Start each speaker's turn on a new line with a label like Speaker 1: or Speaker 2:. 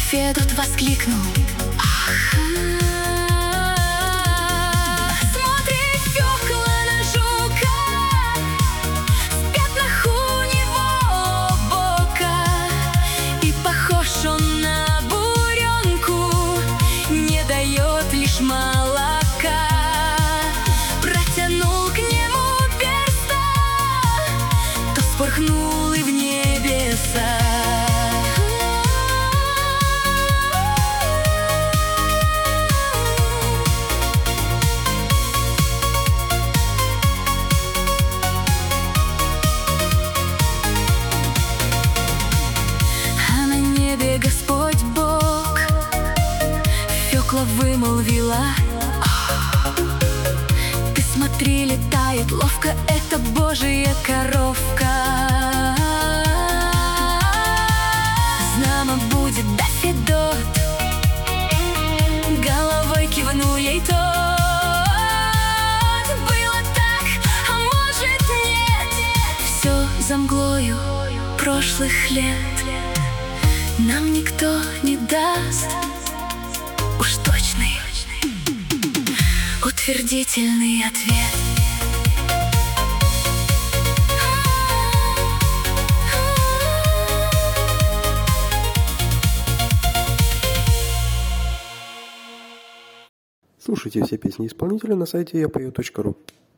Speaker 1: Федот воскликнул: ах! Смотри, Фёкла на жука, в пятнах у него бока, и похож он на буренку, не дает лишь молока. Протянул к нему перста, то вспорхнул и в небеса. Господь Бог, Фёкла вымолвила: ты смотри, летает ловко, это Божья коровка. Знамо будет, да, Федот? Головой кивнул ей тот. Было так, а может нет, все за мглою прошлых лет. Нам никто не даст уж точный, утвердительный ответ.
Speaker 2: Слушайте все песни исполнителя на сайте yapою.ru.